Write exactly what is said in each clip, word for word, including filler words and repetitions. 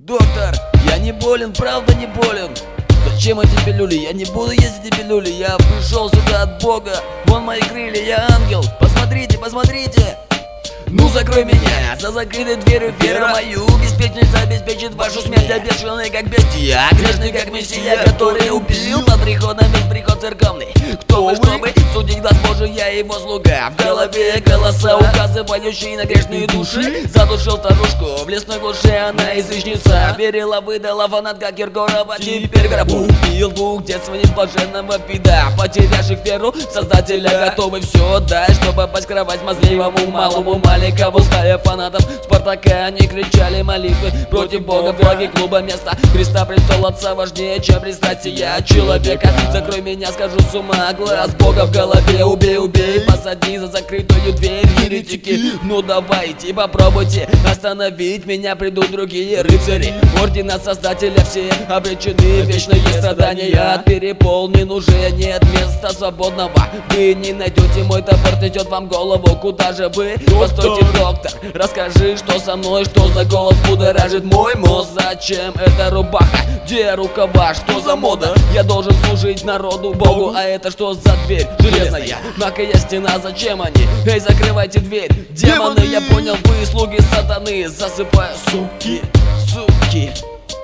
Доктор, я не болен, правда не болен. Зачем эти пилюли? Я не буду есть эти пилюли. Я пришел сюда от Бога. Вон мои крылья, я ангел. Посмотрите, посмотрите. Ну закрой меня за закрытой дверью, вера мою беспечность обеспечит вашу смерть. Я бешеный как бестия, грешный как мессия, который убил под приходом весь приход церковный. Кто вы, чтобы судить глаз Божий, я его слуга. В голове голоса, указывающие на грешные души. Задушил старушку в лесной глуши, она язычница. Верила, выдала фанат, как Киркорова, теперь в гробу. Убил двух детства несблаженного вида, потерявших веру Создателя, готовы все отдать, чтобы попасть в кровать мазливому малому маленькому. Пуская фанатов Спартака, они кричали молитвы против Бога. Флаги клуба места Христа, престол Отца важнее, чем пристрастия человека. Закрой меня, скажу с ума, глаз Бога в голове. Убей, убей, посади за закрытую дверь, еретики. Ну давайте, попробуйте остановить меня, придут другие рыцари ордена Создателя, все обречены в вечные страдания. От переполнен уже нет места свободного. Вы не найдете, мой топор несет вам голову. Куда же вы? Постойте, доктор, расскажи, что со мной, что за голос будоражит мой мозг. Зачем эта рубаха? Где рукава? Что за мода? Я должен служить народу, Богу, а это что за дверь железная? Мягкая стена, зачем они? Эй, закрывайте дверь, демоны, я понял, вы слуги сатаны. Засыпаю, суки, суки.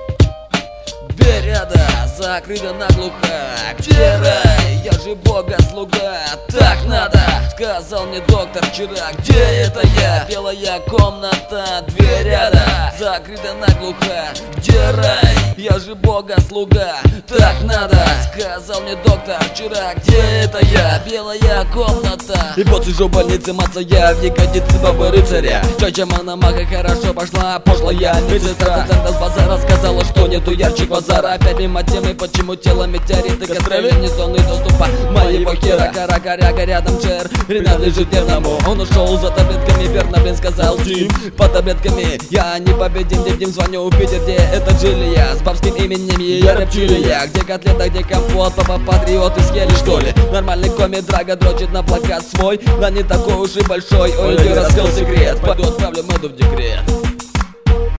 Дверь ряда закрыта наглухо. Где рай? Я же Бога слуга. Так надо, сказал мне доктор вчера. Где это я? Белая комната. Дверь ряда закрыта наглухо. Где рай? Я же Бога слуга. Так надо, сказал мне доктор вчера. Где это я? Белая комната. И вот сижу в больнице, маться я в ягодице бабы рыцаря. Чача Мономаха хорошо пошла, пошлая медсестра. Центр с базара сказала, что нету ярче базара. Опять мимо темы, почему тело метеориты кострели не зоны доступа моего хера. Кара-коряга рядом Джер, Ренат лежит нервному. Он ушел за таблетками, верно, блин, сказал Дим. По таблетками я не победим, Дим, Дим, звоню в Питер, где это Джилия. С бабским именем я рептилия. Где котлета, где компот, папа патриоты съели что ли? Нормальный комик Драга дрочит на плакат свой, да не такой уж и большой. Ой, ты раскрыл секрет, пойду отправлю Мэду в декрет.